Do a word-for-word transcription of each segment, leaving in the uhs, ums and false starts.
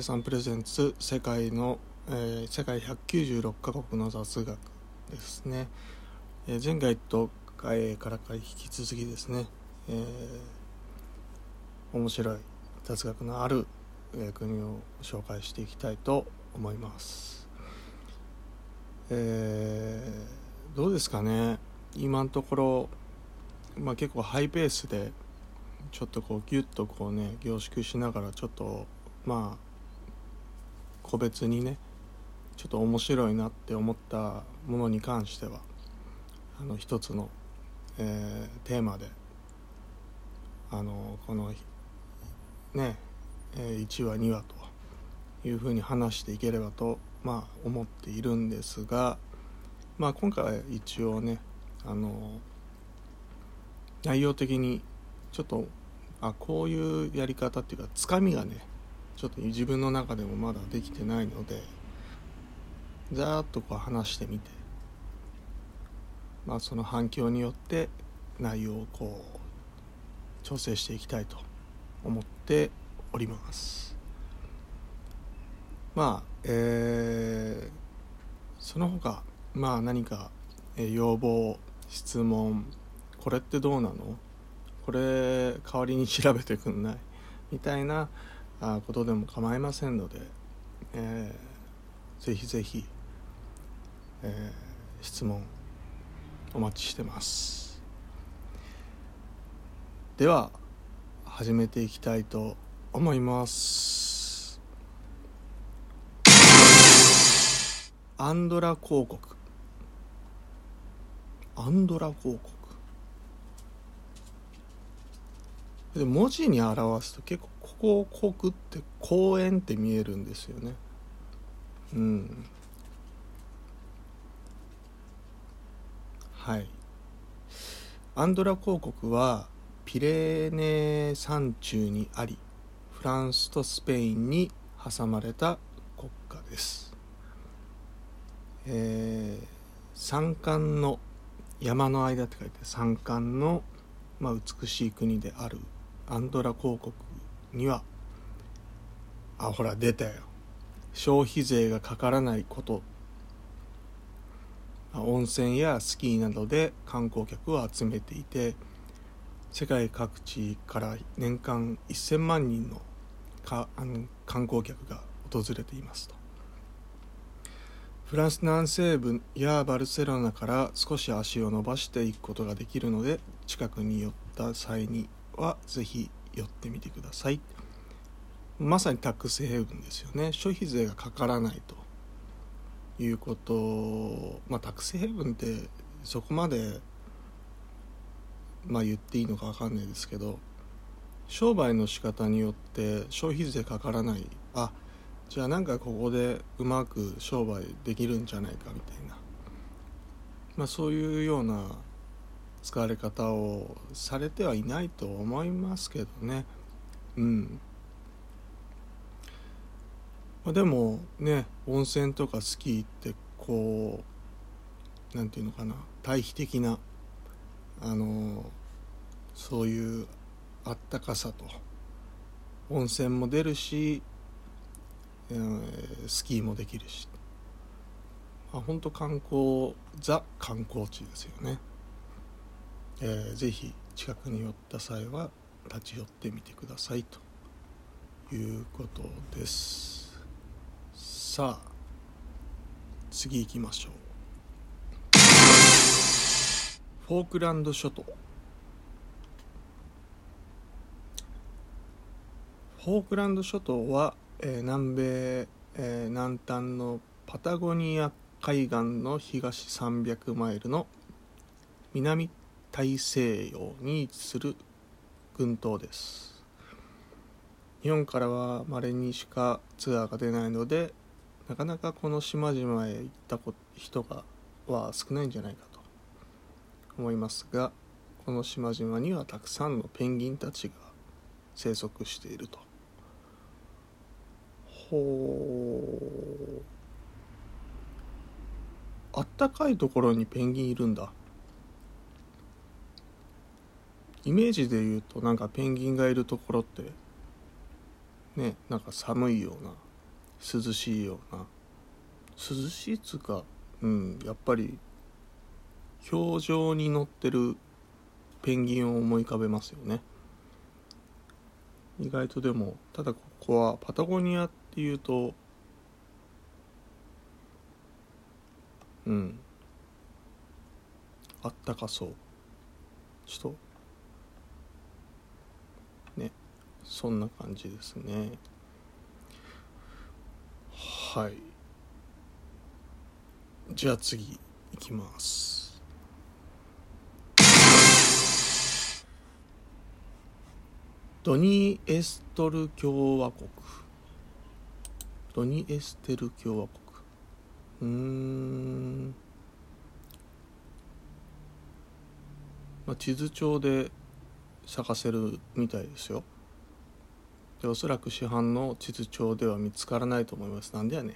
さんプレゼンツ世界の、えー、世界ひゃくきゅうじゅうろっカ国の雑学ですね、えー、前回と、えー、からか引き続きですね、えー、面白い雑学のある、えー、国を紹介していきたいと思います。えー、どうですかね、今のところ、まあ、結構ハイペースでちょっとこうギュッとこうね凝縮しながらちょっとまあ個別にねちょっと面白いなって思ったものに関してはあの一つの、えー、テーマであのこのね、えー、いちわにわというふうに話していければとまあ思っているんですが、まあ今回は一応ねあの内容的にちょっとあこういうやり方っていうかつかみがねちょっと自分の中でもまだできてないのでざーっとこう話してみて、まあその反響によって内容をこう調整していきたいと思っております。まあえー、その他まあ何か、えー、要望質問これってどうなのこれ代わりに調べてくんないみたいなあことでも構いませんので、えー、ぜひぜひ、えー、質問お待ちしてます。では始めていきたいと思います。アンドラ公国アンドラ公国で文字に表すと結構ここ国って公園って見えるんですよね。うんはい。アンドラ公国はピレネー山中にありフランスとスペインに挟まれた国家です。えー、山間の山の間って書いて山間の、まあ、美しい国であるアンドラ公国にはあほら出たよ消費税がかからないこと、温泉やスキーなどで観光客を集めていて世界各地から年間せんまんにんのかあの観光客が訪れていますと。フランス南西部やバルセロナから少し足を伸ばしていくことができるので近くに寄った際にはぜひ寄ってみてください。まさにタックスヘイブンですよね。消費税がかからないということ、まあタックスヘイブンってそこまでまあ言っていいのか分かんないですけど商売の仕方によって消費税かからないあじゃあなんかここでうまく商売できるんじゃないかみたいな、まあ、そういうような使われ方をされてはいないと思いますけどね。うんまあ、でもね温泉とかスキーってこうなんていうのかな対比的なあのそういうあったかさと温泉も出るしスキーもできるし、まあ、本当観光ザ観光地ですよね。えー、ぜひ近くに寄った際は立ち寄ってみてくださいということです。さあ次行きましょう。フォークランド諸島フォークランド諸島は、えー、南米、えー、南端のパタゴニア海岸の東さんびゃくマイルの南大西洋に位置する群島です。日本からは稀にしかツアーが出ないのでなかなかこの島々へ行った人がは少ないんじゃないかと思いますがこの島々にはたくさんのペンギンたちが生息していると。ほうあったかいところにペンギンいるんだ。イメージで言うとなんかペンギンがいるところってねなんか寒いような涼しいような、涼しいっつうか、うん、やっぱり氷上に乗ってるペンギンを思い浮かべますよね。意外とでも、ただここはパタゴニアっていうと、うんあったかそう、ちょっとね、そんな感じですね。はい、じゃあ次いきます。ドニエストル共和国。ドニエステル共和国、うーん、まあ、地図帳で探せるみたいですよ。でおそらく市販の地図帳では見つからないと思います。なんでやねん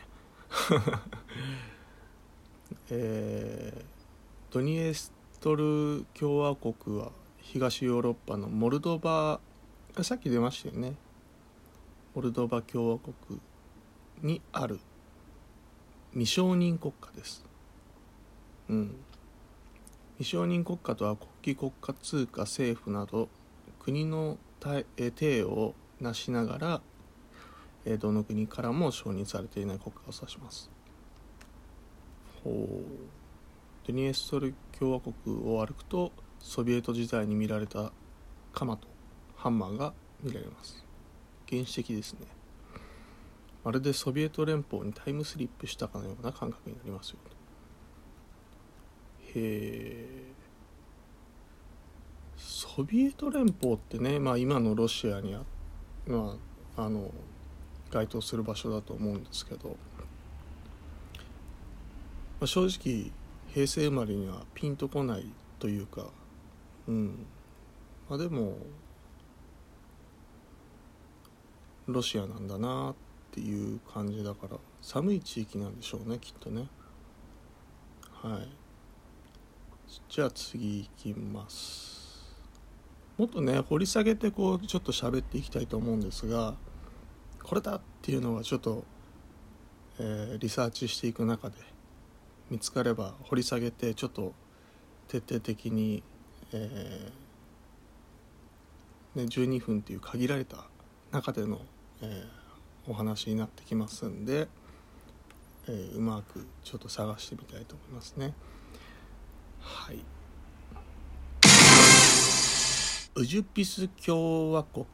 えー、ドニエストル共和国は東ヨーロッパのモルドバ、さっき出ましたよね、モルドバ共和国にある未承認国家です。うん、未承認国家とは国旗国家通貨政府など国の体をなしながらどの国からも承認されていない国家を指します。ほう、ドニエストル共和国を歩くとソビエト時代に見られた鎌とハンマーが見られます。原始的ですね。まるでソビエト連邦にタイムスリップしたかのような感覚になりますよ。へえ。ソビエト連邦ってね、まあ、今のロシアにあ、まあ、あの該当する場所だと思うんですけど、まあ、正直平成生まれにはピンとこないというか、うんまあ、でもロシアなんだなっていう感じだから、寒い地域なんでしょうね、きっとね。はい、じゃあ次いきます。もっとね掘り下げてこうちょっと喋っていきたいと思うんですが、これだっていうのはちょっと、えー、リサーチしていく中で見つかれば掘り下げてちょっと徹底的に、えーね、じゅうにふんっていう限られた中での、えー、お話になってきますんで、えー、うまくちょっと探してみたいと思いますね。はい、ウジュピス共和国、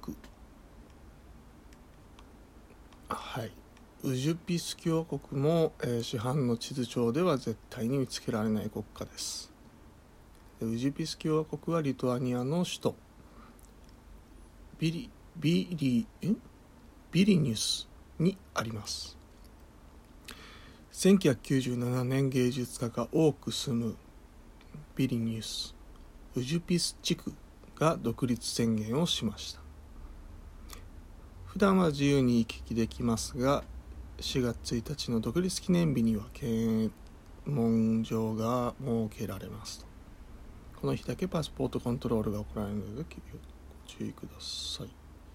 はい、ウジュピス共和国も、えー、市販の地図帳では絶対に見つけられない国家です。ウジュピス共和国はリトアニアの首都ビリビリんビリニュスにあります。せんきゅうひゃくきゅうじゅうななねん芸術家が多く住むビリニュスウジュピス地区が独立宣言をしました。普段は自由に行き来できますが、しがつついたちの独立記念日には検問所が設けられますと。この日だけパスポートコントロールが行われるのでご注意ください。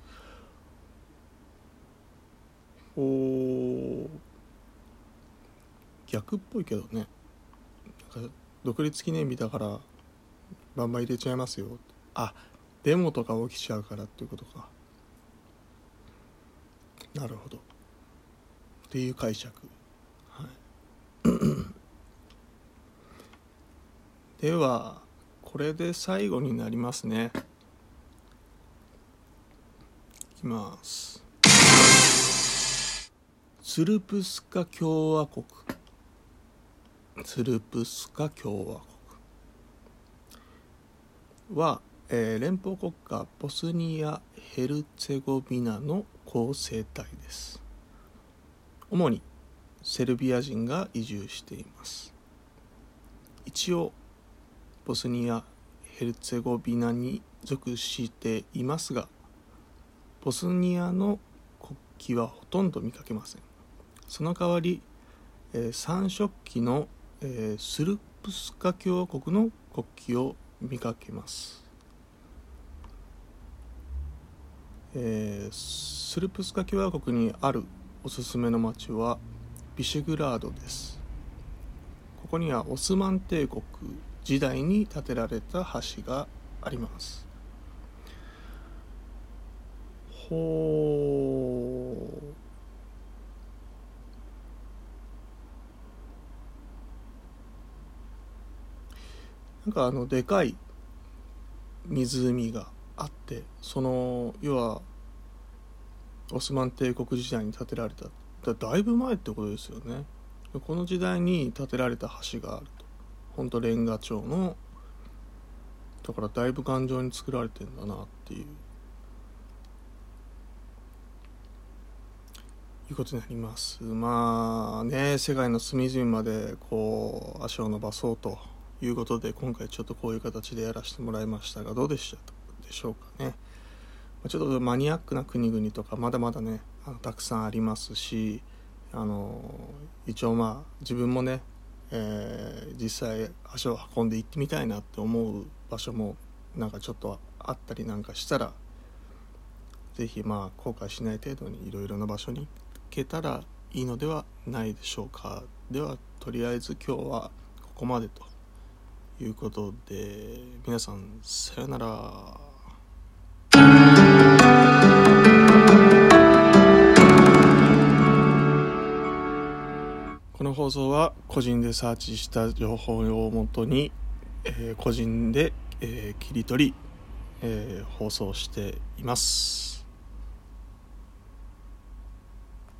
お逆っぽいけどね、なんか独立記念日だからバンバン入れちゃいますよ。あ、デモとか起きちゃうからっていうことか。なるほどっていう解釈、はい、ではこれで最後になりますね。いきます。ツルプスカ共和国、ツルプスカ共和国は、えー、連邦国家ボスニア・ヘルツェゴビナの構成体です。主にセルビア人が移住しています。一応ボスニア・ヘルツェゴビナに属していますが、ボスニアの国旗はほとんど見かけません。その代わり、えー、三色旗の、えー、スルプスカ共和国の国旗を見かけます。えー、スルプスカ共和国にあるおすすめの町はビシェグラードです。ここにはオスマン帝国時代に建てられた橋があります。ほーなんかあのでかい湖があって、その要はオスマン帝国時代に建てられた、だ, だいぶ前ってことですよね。この時代に建てられた橋があると。本当レンガ調の、だからだいぶ頑丈に作られてんだなっていういうことになります。まあね、世界の隅々までこう足を伸ばそうということで、今回ちょっとこういう形でやらせてもらいましたが、どうでしたでしょうかね。ちょっとマニアックな国々とかまだまだね、あのたくさんありますし、あの一応まあ自分もね、えー、実際足を運んで行ってみたいなって思う場所もなんかちょっとあったりなんかしたら、ぜひまあ後悔しない程度にいろいろな場所に行けたらいいのではないでしょうか。ではとりあえず今日はここまでということで、皆さんさよなら。この放送は個人でサーチした情報をもとに、えー、個人で、えー、切り取り、えー、放送しています。